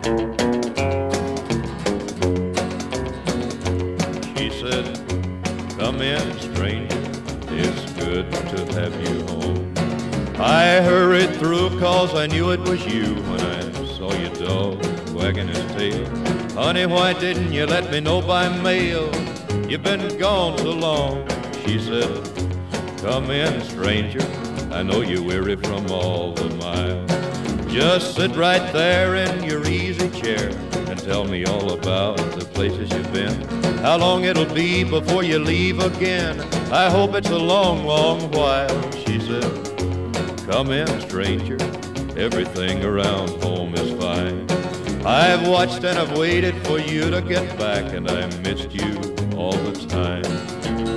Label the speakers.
Speaker 1: She said, "Come in, stranger, it's good to have you home." I hurried through 'cause I knew it was you when I saw your dog wagging his tail. Honey, why didn't you let me know by mail? You've been gone so long. She said, "Come in, stranger, I know you're weary from all the miles. Just sit right there in your easy chair and tell me all about the places you've been. How long it'll be before you leave again. I hope it's a long, long while." She said, "Come in, stranger, everything around home is fine. I've watched and I've waited for you to get back, and I missed you all the time."